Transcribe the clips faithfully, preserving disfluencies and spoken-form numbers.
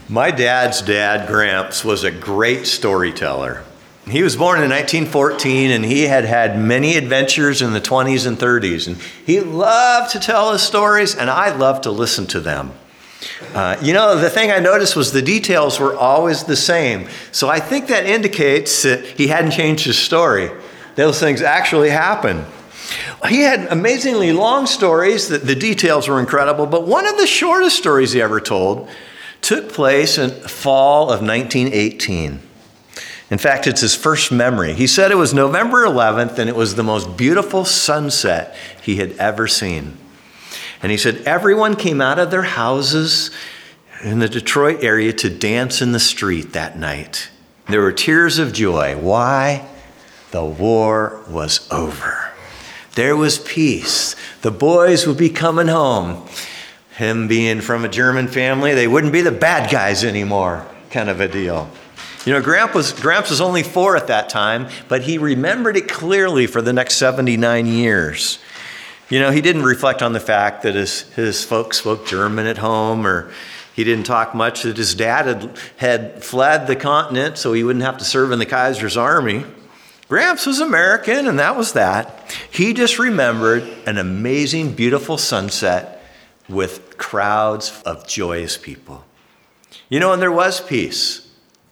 My dad's dad, Gramps, was a great storyteller. He was born in nineteen fourteen, and he had had many adventures in the twenties and thirties. And he loved to tell his stories, and I loved to listen to them. Uh, you know, the thing I noticed was the details were always the same. So I think that indicates that he hadn't changed his story. Those things actually happened. He had amazingly long stories. The, the details were incredible. But one of the shortest stories he ever told took place in fall of nineteen eighteen. In fact, it's his first memory. He said it was November eleventh, and it was the most beautiful sunset he had ever seen. And he said everyone came out of their houses in the Detroit area to dance in the street that night. There were tears of joy. Why? The war was over. There was peace. The boys would be coming home. Him being from a German family, they wouldn't be the bad guys anymore, kind of a deal. You know, Gramps was, Gramps was only four at that time, but he remembered it clearly for the next seventy-nine years. You know, he didn't reflect on the fact that his, his folks spoke German at home, or he didn't talk much that his dad had, had fled the continent so he wouldn't have to serve in the Kaiser's army. Gramps was American, and that was that. He just remembered an amazing, beautiful sunset with crowds of joyous people. You know, and there was peace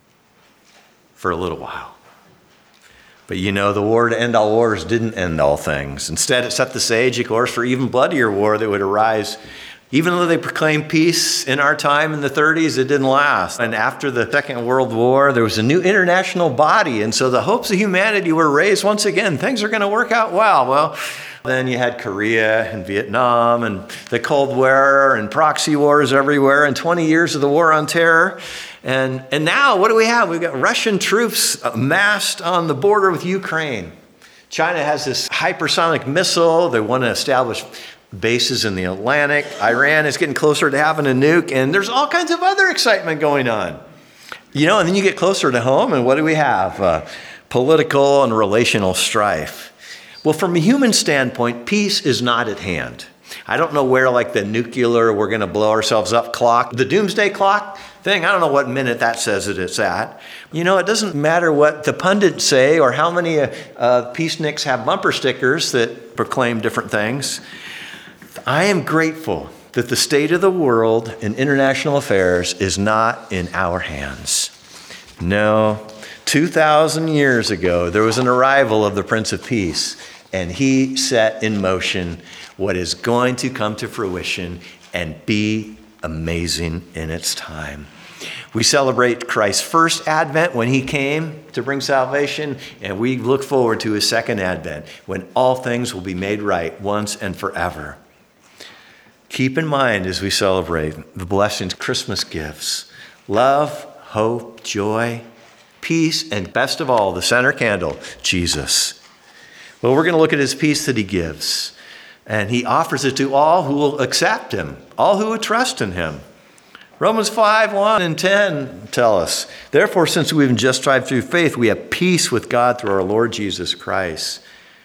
for a little while. But you know, the war to end all wars didn't end all things. Instead, it set the stage, of course, for even bloodier war that would arise. Even though they proclaimed peace in our time in the thirties, it didn't last. And after the Second World War, there was a new international body. And so the hopes of humanity were raised once again. Things are going to work out well. Well, then you had Korea and Vietnam and the Cold War and proxy wars everywhere and twenty years of the war on terror. And, and now what do we have? We've got Russian troops amassed on the border with Ukraine. China has this hypersonic missile. They want to establish bases in the Atlantic. Iran is getting closer to having a nuke. And there's all kinds of other excitement going on. You know, and then you get closer to home, and what do we have? Uh, political and relational strife. Well, from a human standpoint, peace is not at hand. I don't know where, like the nuclear, we're going to blow ourselves up clock, the doomsday clock thing, I don't know what minute that says that it's at. You know, it doesn't matter what the pundits say or how many uh, uh, peaceniks have bumper stickers that proclaim different things. I am grateful that the state of the world in international affairs is not in our hands. No, two thousand years ago, there was an arrival of the Prince of Peace, and he set in motion what is going to come to fruition and be amazing in its time. We celebrate Christ's first advent when he came to bring salvation, and we look forward to his second advent when all things will be made right once and forever. Keep in mind as we celebrate the blessings Christmas gives: love, hope, joy, peace, and best of all, the center candle, Jesus. Well, we're going to look at his peace that he gives. And he offers it to all who will accept him, all who would trust in him. Romans five, one and ten tell us, therefore, since we've been justified through faith, we have peace with God through our Lord Jesus Christ.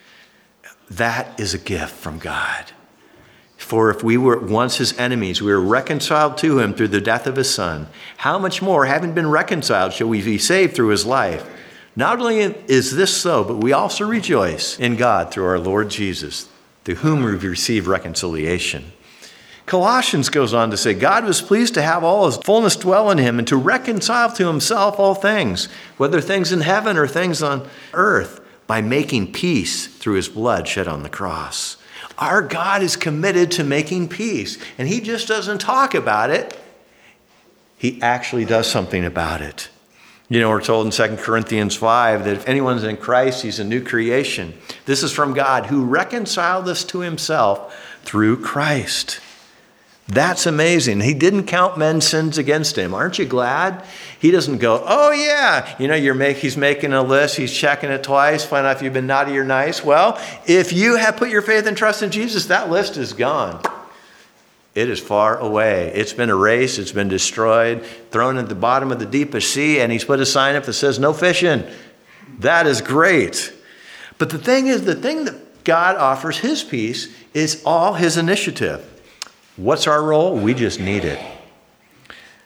That is a gift from God. For if we were once his enemies, we were reconciled to him through the death of his son. How much more, having been reconciled, shall we be saved through his life? Not only is this so, but we also rejoice in God through our Lord Jesus, through whom we've received reconciliation. Colossians goes on to say, God was pleased to have all his fullness dwell in him and to reconcile to himself all things, whether things in heaven or things on earth, by making peace through his blood shed on the cross. Our God is committed to making peace, and he just doesn't talk about it. He actually does something about it. You know, we're told in Second Corinthians five that if anyone's in Christ, he's a new creation. This is from God, who reconciled us to himself through Christ. That's amazing. He didn't count men's sins against him. Aren't you glad? He doesn't go, oh yeah, you know, you're make, he's making a list, he's checking it twice, find out if you've been naughty or nice. Well, if you have put your faith and trust in Jesus, that list is gone. It is far away. It's been erased, it's been destroyed, thrown at the bottom of the deepest sea, and he's put a sign up that says no fishing. That is great. But the thing is, the thing that God offers, his peace, is all his initiative. What's our role? We just need it.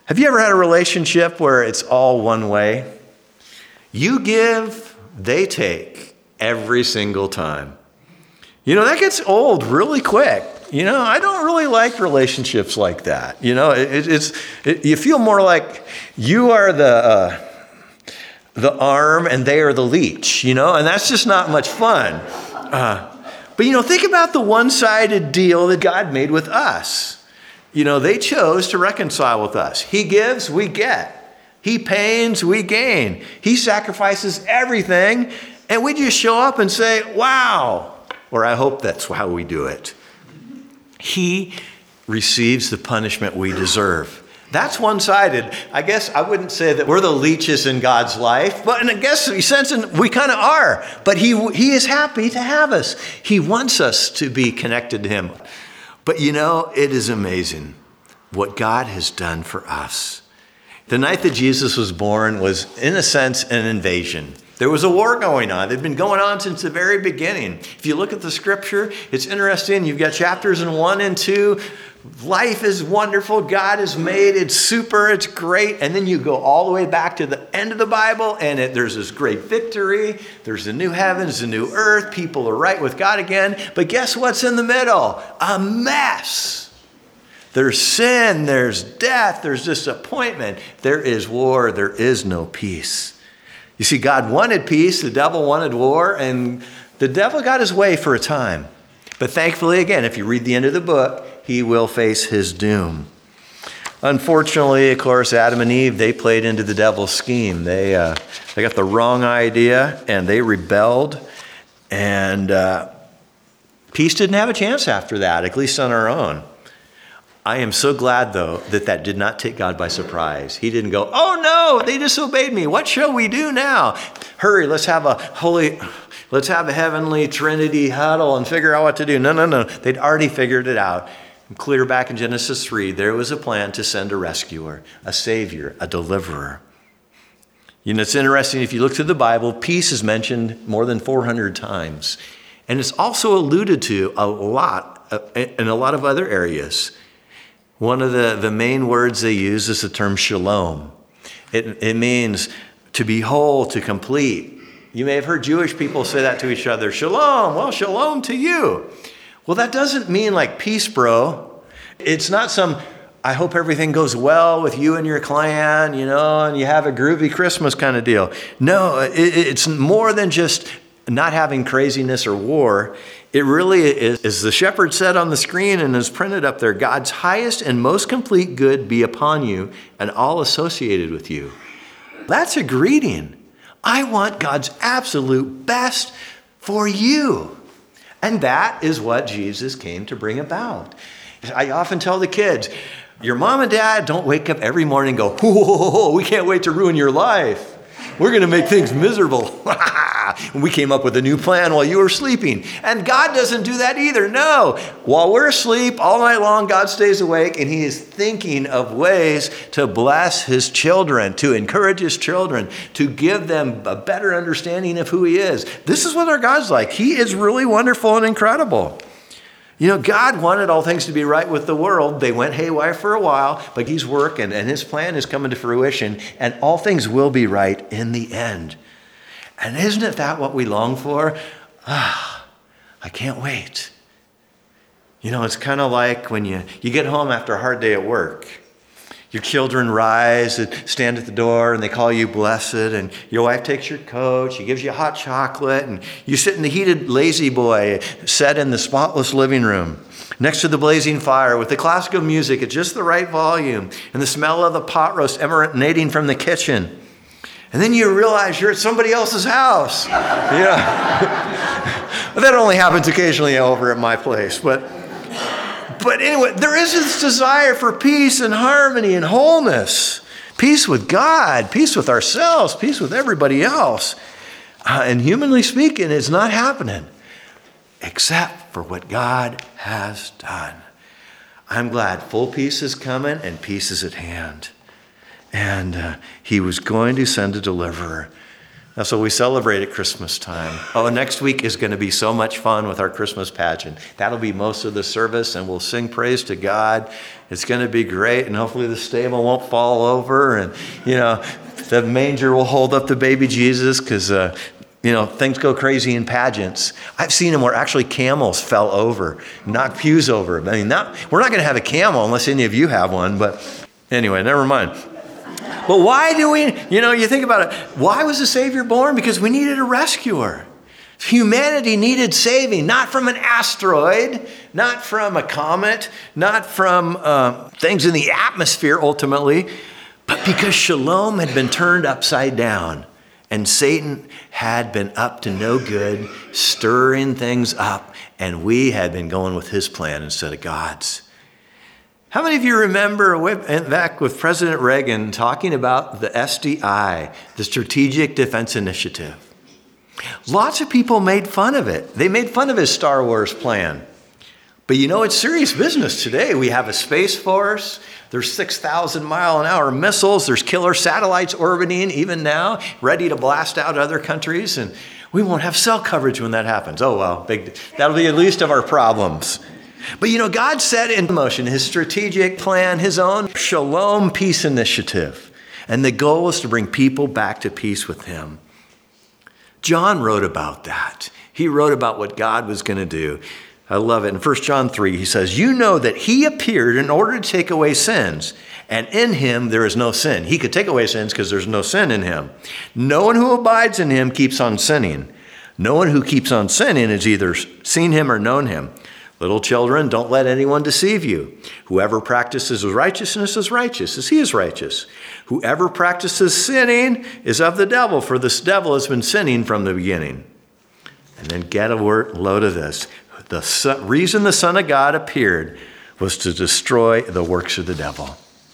Have you ever had a relationship where it's all one way? You give, they take every single time. You know, that gets old really quick. You know, I don't really like relationships like that. You know, it, it's it, you feel more like you are the uh, the arm and they are the leech. You know, and that's just not much fun. Uh, but you know, think about the one-sided deal that God made with us. You know, they chose to reconcile with us. He gives, we get. He pains, we gain. He sacrifices everything, and we just show up and say, "Wow." Or I hope that's how we do it. He receives the punishment we deserve. That's one-sided. I guess I wouldn't say that we're the leeches in God's life, but in a guess sense we kind of are. But he, he is happy to have us. He wants us to be connected to him. But you know, it is amazing what God has done for us. The night that Jesus was born was, in a sense, an invasion. There was a war going on. They'd been going on since the very beginning. If you look at the scripture, it's interesting. You've got chapters in one and two. Life is wonderful. God has made it super. It's great. And then you go all the way back to the end of the Bible, and it, there's this great victory. There's the new heavens, the new earth. People are right with God again. But guess what's in the middle? A mess. There's sin. There's death. There's disappointment. There is war. There is no peace. You see, God wanted peace, the devil wanted war, and the devil got his way for a time. But thankfully, again, if you read the end of the book, he will face his doom. Unfortunately, of course, Adam and Eve, they played into the devil's scheme. They uh, they got the wrong idea, and they rebelled, and uh, peace didn't have a chance after that, at least on our own. I am so glad, though, that that did not take God by surprise. He didn't go, "Oh, no, they disobeyed me. What shall we do now? Hurry, let's have a holy, let's have a heavenly Trinity huddle and figure out what to do." No, no, no. They'd already figured it out. Clear back in Genesis three, there was a plan to send a rescuer, a savior, a deliverer. You know, it's interesting. If you look through the Bible, peace is mentioned more than four hundred times. And it's also alluded to a lot uh, in a lot of other areas. One of the, the main words they use is the term shalom. It, it means to be whole, to complete. You may have heard Jewish people say that to each other. Shalom, well, shalom to you. Well, that doesn't mean like peace, bro. It's not some, I hope everything goes well with you and your clan, you know, and you have a groovy Christmas kind of deal. No, it, it's more than just not having craziness or war. It really is, as the shepherd said on the screen and is printed up there, God's highest and most complete good be upon you and all associated with you. That's a greeting. I want God's absolute best for you. And that is what Jesus came to bring about. I often tell the kids, your mom and dad don't wake up every morning and go, "Whoa, we can't wait to ruin your life. We're going to make things miserable." We came up with a new plan while you were sleeping. And God doesn't do that either. No. While we're asleep all night long, God stays awake and he is thinking of ways to bless his children, to encourage his children, to give them a better understanding of who he is. This is what our God's like. He is really wonderful and incredible. You know, God wanted all things to be right with the world. They went haywire for a while, but he's working and his plan is coming to fruition and all things will be right in the end. And isn't it that what we long for? Ah, I can't wait. You know, it's kind of like when you, you get home after a hard day at work. Your children rise and stand at the door and they call you blessed, and your wife takes your coat, she gives you hot chocolate, and you sit in the heated lazy boy set in the spotless living room next to the blazing fire with the classical music at just the right volume and the smell of the pot roast emanating from the kitchen. And then you realize you're at somebody else's house. Yeah. That only happens occasionally over at my place. But, but anyway, there is this desire for peace and harmony and wholeness. Peace with God, peace with ourselves, peace with everybody else. Uh, and humanly speaking, it's not happening except for what God has done. I'm glad full peace is coming and peace is at hand. And uh, he was going to send a deliverer. That's what we celebrate at Christmas time. Oh, next week is going to be so much fun with our Christmas pageant. That'll be most of the service, and we'll sing praise to God. It's going to be great, and hopefully the stable won't fall over, and, you know, the manger will hold up the baby Jesus, because, uh, you know, things go crazy in pageants. I've seen them where actually camels fell over, knocked pews over. I mean, not, we're not going to have a camel unless any of you have one, but anyway, never mind. But why do we, you know, you think about it, why was the Savior born? Because we needed a rescuer. Humanity needed saving, not from an asteroid, not from a comet, not from uh, things in the atmosphere ultimately, but because Shalom had been turned upside down and Satan had been up to no good, stirring things up, and we had been going with his plan instead of God's. How many of you remember back with President Reagan talking about the S D I, the Strategic Defense Initiative? Lots of people made fun of it. They made fun of his Star Wars plan. But you know, it's serious business today. We have a Space Force. There's six thousand mile an hour missiles. There's killer satellites orbiting even now, ready to blast out other countries. And we won't have cell coverage when that happens. Oh, well, big, that'll be the least of our problems. But you know, God set in motion his strategic plan, his own Shalom peace initiative. And the goal was to bring people back to peace with him. John wrote about that. He wrote about what God was going to do. I love it. In First John three, he says, you know that he appeared in order to take away sins, and in him there is no sin. He could take away sins because there's no sin in him. No one who abides in him keeps on sinning. No one who keeps on sinning has either seen him or known him. Little children, don't let anyone deceive you. Whoever practices righteousness is righteous as he is righteous. Whoever practices sinning is of the devil, for this devil has been sinning from the beginning. And then get a word, load of this. The son, reason the Son of God appeared was to destroy the works of the devil.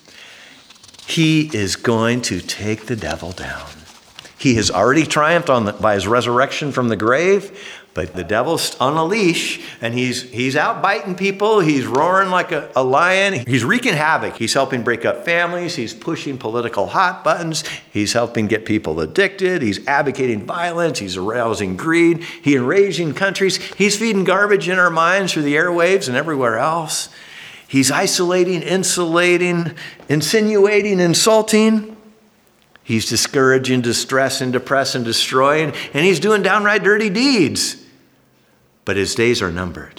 He is going to take the devil down. He has already triumphed on the, by his resurrection from the grave, but the devil's on a leash, and he's he's out biting people. He's roaring like a, a lion. He's wreaking havoc. He's helping break up families. He's pushing political hot buttons. He's helping get people addicted. He's advocating violence. He's arousing greed. He's enraging countries. He's feeding garbage in our minds through the airwaves and everywhere else. He's isolating, insulating, insinuating, insulting. He's discouraging, distressing, depressing, destroying, and he's doing downright dirty deeds. But his days are numbered.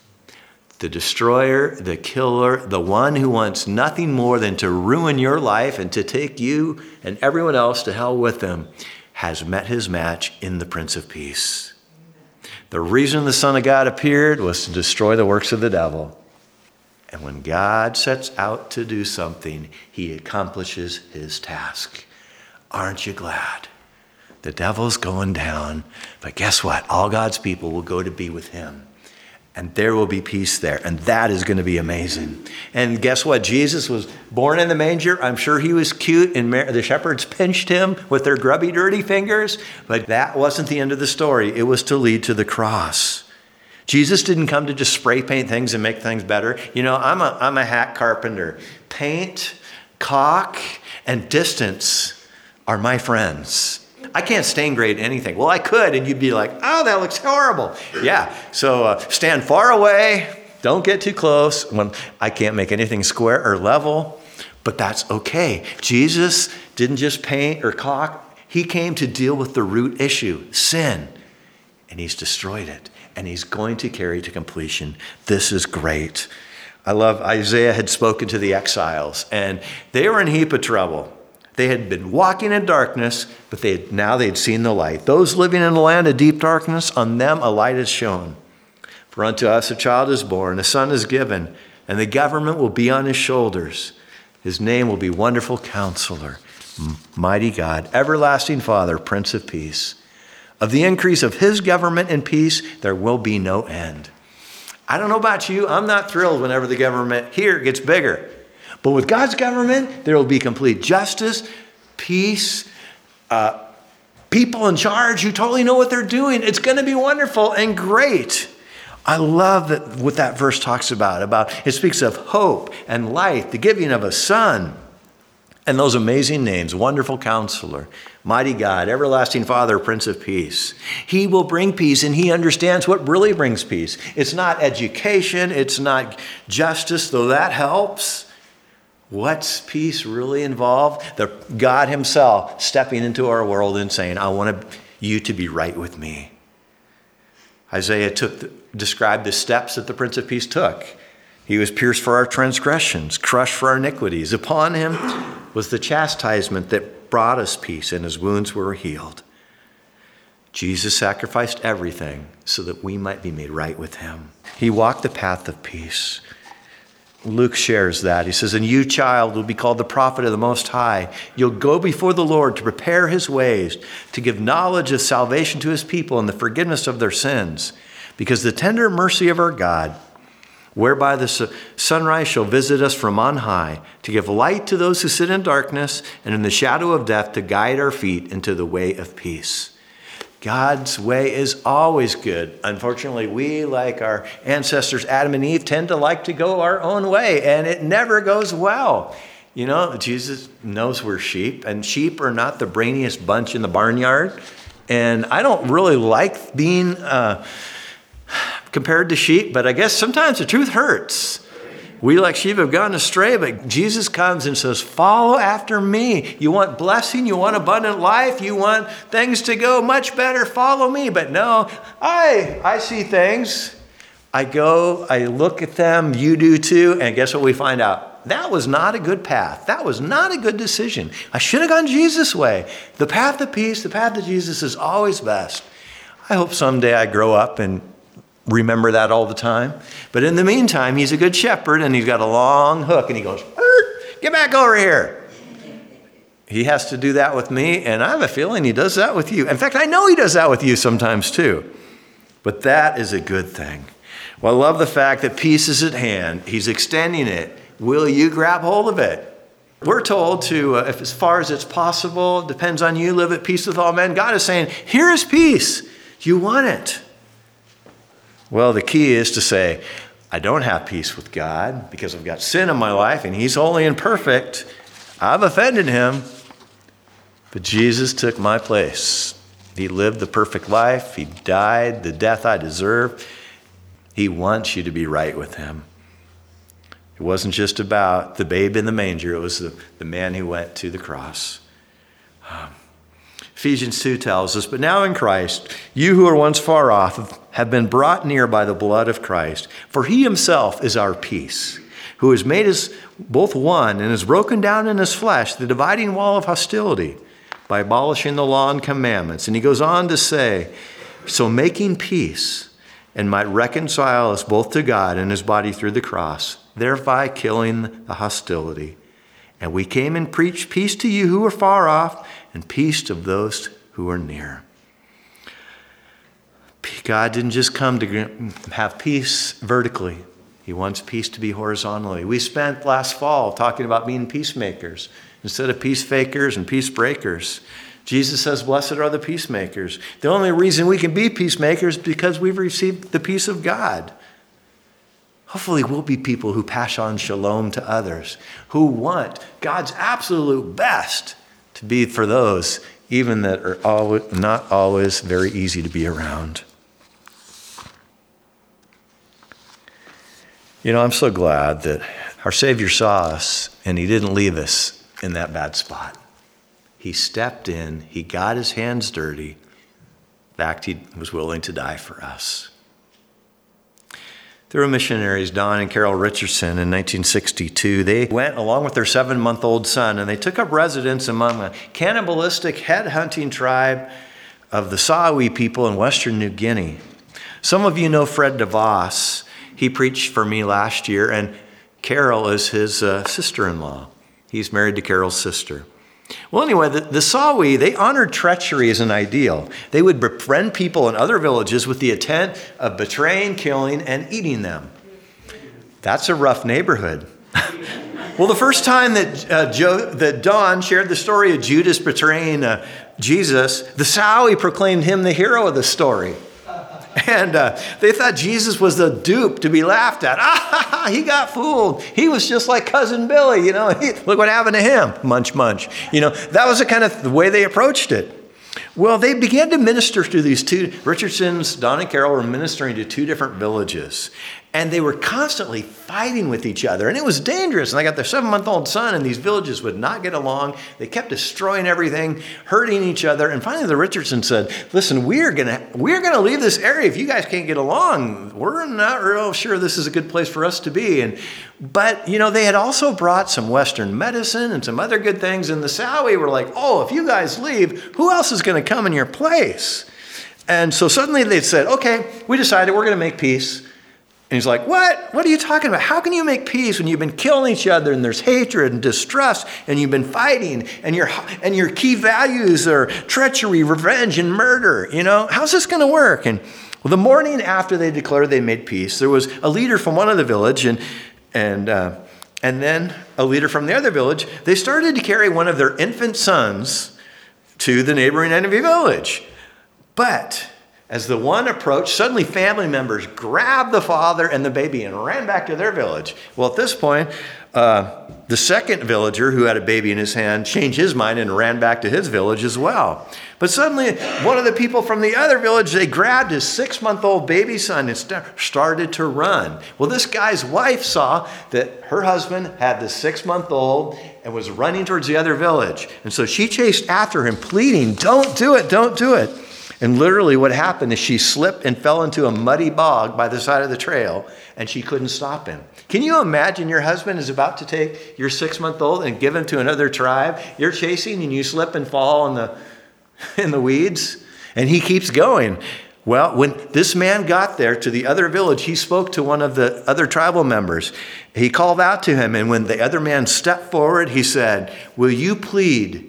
The destroyer, the killer, the one who wants nothing more than to ruin your life and to take you and everyone else to hell with them, has met his match in the Prince of Peace. The reason the Son of God appeared was to destroy the works of the devil. And when God sets out to do something, he accomplishes his task. Aren't you glad? The devil's going down, but guess what? All God's people will go to be with him, and there will be peace there, and that is going to be amazing. And guess what? Jesus was born in the manger. I'm sure he was cute, and the shepherds pinched him with their grubby, dirty fingers, but that wasn't the end of the story. It was to lead to the cross. Jesus didn't come to just spray paint things and make things better. You know, I'm a, I'm a hack carpenter. Paint, caulk, and distance are my friends. I can't stain grade anything. Well, I could, and you'd be like, oh, that looks horrible. Yeah, so uh, stand far away. Don't get too close. When I can't make anything square or level, but that's okay. Jesus didn't just paint or caulk. He came to deal with the root issue, sin, and he's destroyed it, and he's going to carry it to completion. This is great. I love Isaiah had spoken to the exiles, and they were in a heap of trouble. They had been walking in darkness, but they had, now they had seen the light. Those living in the land of deep darkness, on them a light is shone. For unto us a child is born, a son is given, and the government will be on his shoulders. His name will be Wonderful Counselor, Mighty God, Everlasting Father, Prince of Peace. Of the increase of his government and peace, there will be no end. I don't know about you. I'm not thrilled whenever the government here gets bigger. But with God's government, there will be complete justice, peace, uh, people in charge who totally know what they're doing. It's going to be wonderful and great. I love that what that verse talks about. About it speaks of hope and light, the giving of a son. And those amazing names, Wonderful Counselor, Mighty God, Everlasting Father, Prince of Peace. He will bring peace, and he understands what really brings peace. It's not education, it's not justice, though that helps. What's peace really involved? The God himself stepping into our world and saying, I want you to be right with me. Isaiah took the, described the steps that the Prince of Peace took. He was pierced for our transgressions, crushed for our iniquities. Upon him was the chastisement that brought us peace, and his wounds were healed. Jesus sacrificed everything so that we might be made right with him. He walked the path of peace. Luke shares that. He says, and you, child, will be called the prophet of the Most High. You'll go before the Lord to prepare his ways, to give knowledge of salvation to his people and the forgiveness of their sins. Because the tender mercy of our God, whereby the sunrise shall visit us from on high, to give light to those who sit in darkness and in the shadow of death, to guide our feet into the way of peace. God's way is always good. Unfortunately, we, like our ancestors Adam and Eve, tend to like to go our own way, and it never goes well. You know, Jesus knows we're sheep, and sheep are not the brainiest bunch in the barnyard. And I don't really like being uh, compared to sheep, but I guess sometimes the truth hurts. We like sheep have gone astray, but Jesus comes and says, follow after me. You want blessing? You want abundant life? You want things to go much better? Follow me. But no, I, I see things. I go, I look at them, you do too, and guess what we find out? That was not a good path. That was not a good decision. I should have gone Jesus' way. The path of peace, the path of Jesus is always best. I hope someday I grow up and remember that all the time. But in the meantime, he's a good shepherd, and he's got a long hook, and he goes, get back over here. He has to do that with me, and I have a feeling he does that with you. In fact, I know he does that with you sometimes too. But that is a good thing. Well, I love the fact that peace is at hand. He's extending it. Will you grab hold of it? We're told to, uh, if as far as it's possible, depends on you, live at peace with all men. God is saying, here is peace. You want it. Well, the key is to say, I don't have peace with God because I've got sin in my life and he's holy and perfect. I've offended him. But Jesus took my place. He lived the perfect life. He died the death I deserve. He wants you to be right with him. It wasn't just about the babe in the manger. It was the, the man who went to the cross. Um, Ephesians two tells us, but now in Christ, you who were once far off have been brought near by the blood of Christ. For he himself is our peace, who has made us both one and has broken down in his flesh the dividing wall of hostility by abolishing the law and commandments. And he goes on to say, so making peace and might reconcile us both to God and his body through the cross, thereby killing the hostility. And we came and preached peace to you who were far off and peace to those who are near. God didn't just come to have peace vertically. He wants peace to be horizontally. We spent last fall talking about being peacemakers instead of peace fakers and peace breakers. Jesus says, blessed are the peacemakers. The only reason we can be peacemakers is because we've received the peace of God. Hopefully we'll be people who pass on shalom to others, who want God's absolute best to be for those even that are always, not always very easy to be around. You know, I'm so glad that our Savior saw us and he didn't leave us in that bad spot. He stepped in, he got his hands dirty. In fact, he was willing to die for us. There were missionaries, Don and Carol Richardson, in nineteen sixty-two. They went along with their seven-month-old son, and they took up residence among a cannibalistic head-hunting tribe of the Sawi people in Western New Guinea. Some of you know Fred DeVos. He preached for me last year, and Carol is his uh, sister-in-law. He's married to Carol's sister. Well, anyway, the, the Sawi, they honored treachery as an ideal. They would befriend people in other villages with the intent of betraying, killing, and eating them. That's a rough neighborhood. Well, the first time that, uh, Joe, that Don shared the story of Judas betraying uh, Jesus, the Sawi proclaimed him the hero of the story. And uh, they thought Jesus was the dupe to be laughed at. Ah, he got fooled. He was just like Cousin Billy, you know. He, look what happened to him. Munch, munch. You know, that was the kind of the way they approached it. Well, they began to minister to these two. Richardson's, Don and Carol were ministering to two different villages. And they were constantly fighting with each other. And it was dangerous. And they got their seven-month-old son, and these villages would not get along. They kept destroying everything, hurting each other. And finally, the Richardsons said, listen, we're going to we're gonna leave this area if you guys can't get along. We're not real sure this is a good place for us to be. And But, you know, they had also brought some Western medicine and some other good things. And the Sawi were like, oh, if you guys leave, who else is going to come in your place? And so suddenly they said, okay, we decided we're going to make peace. And he's like, what? What are you talking about? How can you make peace when you've been killing each other and there's hatred and distrust and you've been fighting and your and your key values are treachery, revenge, and murder? You know, how's this going to work? And well, the morning after they declared they made peace, there was a leader from one of the village and and uh, and then a leader from the other village. They started to carry one of their infant sons to the neighboring enemy village, but as the one approached, suddenly family members grabbed the father and the baby and ran back to their village. Well, at this point, uh, the second villager who had a baby in his hand changed his mind and ran back to his village as well. But suddenly, one of the people from the other village, they grabbed his six-month-old baby son and st- started to run. Well, this guy's wife saw that her husband had the six-month-old and was running towards the other village. And so she chased after him, pleading, don't do it, don't do it. And literally what happened is she slipped and fell into a muddy bog by the side of the trail, and she couldn't stop him. Can you imagine your husband is about to take your six-month-old and give him to another tribe? You're chasing and you slip and fall in the, in the weeds, and he keeps going. Well, when this man got there to the other village, he spoke to one of the other tribal members. He called out to him, and when the other man stepped forward, he said, will you plead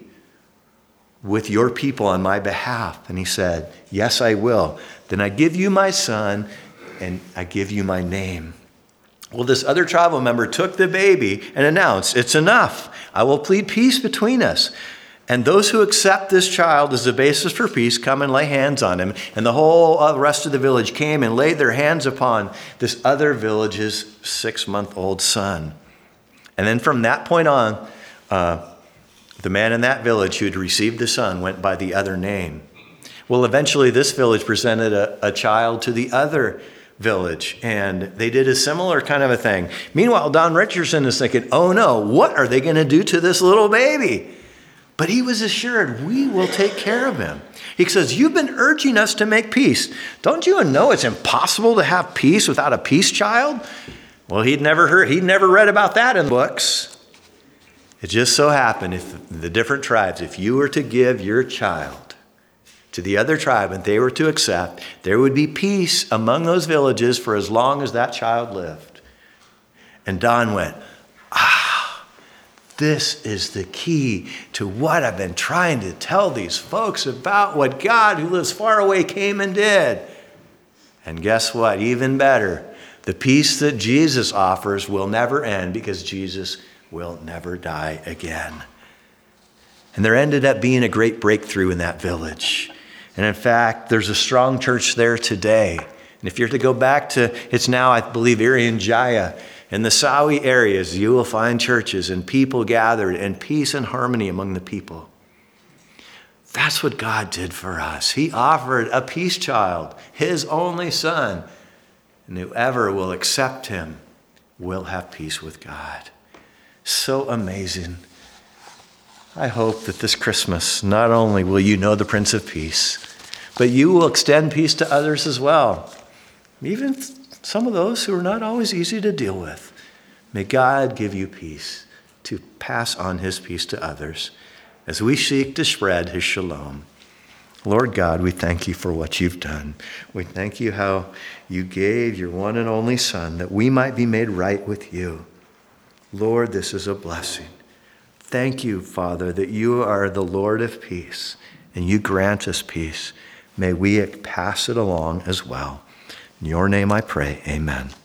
with your people on my behalf? And he said, yes, I will. Then I give you my son and I give you my name. Well, this other tribal member took the baby and announced, it's enough. I will plead peace between us. And those who accept this child as the basis for peace come and lay hands on him. And the whole uh, rest of the village came and laid their hands upon this other village's six-month-old son. And then from that point on, uh, the man in that village who had received the son went by the other name. Well, eventually this village presented a, a child to the other village, and they did a similar kind of a thing. Meanwhile, Don Richardson is thinking, oh no, what are they going to do to this little baby? But he was assured, we will take care of him. He says, you've been urging us to make peace. Don't you know it's impossible to have peace without a peace child? Well, he'd never heard, he'd never read about that in books. It just so happened, if the different tribes, if you were to give your child to the other tribe and they were to accept, there would be peace among those villages for as long as that child lived. And Don went, ah, this is the key to what I've been trying to tell these folks about what God who lives far away came and did. And guess what? Even better, the peace that Jesus offers will never end because Jesus will never die again. And there ended up being a great breakthrough in that village. And in fact, there's a strong church there today. And if you're to go back to, it's now, I believe, Irian Jaya, in the Sawi areas, you will find churches and people gathered and peace and harmony among the people. That's what God did for us. He offered a peace child, his only son. And whoever will accept him will have peace with God. So amazing. I hope that this Christmas, not only will you know the Prince of Peace, but you will extend peace to others as well. Even some of those who are not always easy to deal with. May God give you peace to pass on his peace to others as we seek to spread his shalom. Lord God, we thank you for what you've done. We thank you how you gave your one and only Son that we might be made right with you. Lord, this is a blessing. Thank you, Father, that you are the Lord of peace and you grant us peace. May we pass it along as well. In your name I pray, amen.